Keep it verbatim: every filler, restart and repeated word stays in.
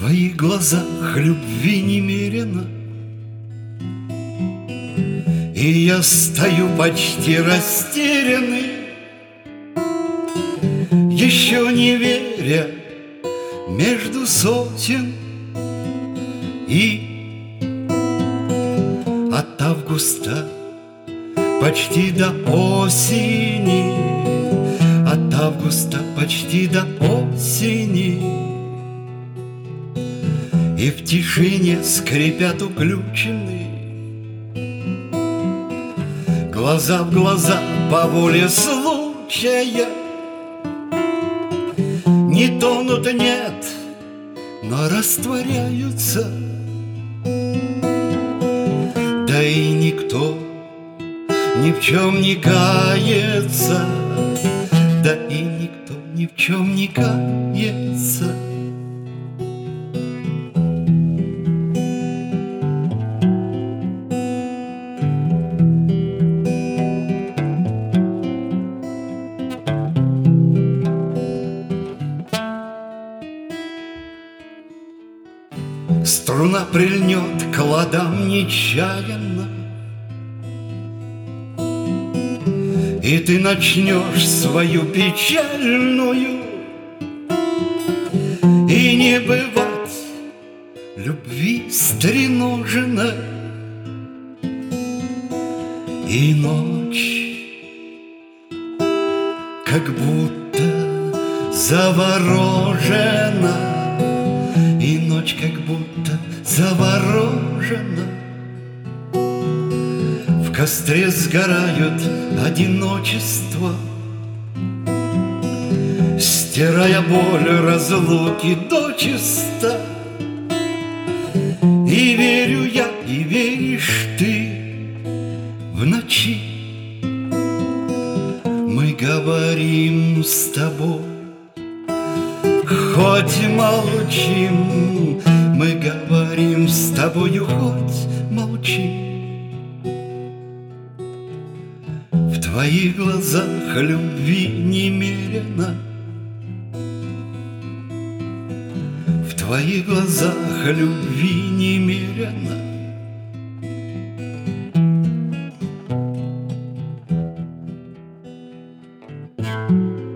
твоих глазах любви немерено, и я стою почти растерянный, еще не веря между сотен. И от августа почти до осени, от августа почти до осени, и в тишине скрипят уключены глаза в глаза по воле случая. Не тонут, нет, но растворяются. Да и никто ни в чем не кается, да и никто ни в чем не кается. Струна прильнет к ладам нечаянно, и ты начнешь свою печальную, и не бывать любви стреноженной. И ночь как будто заворожена, и ночь как будто заворожена. В костре сгорают одиночество, стирая боль разлуки дочисто. И верю я, и веришь ты, в ночи мы говорим с тобой. Хоть молчим, мы говорим с тобою, хоть молчим. В твоих глазах любви немерено, в твоих глазах любви немерено. Thank you.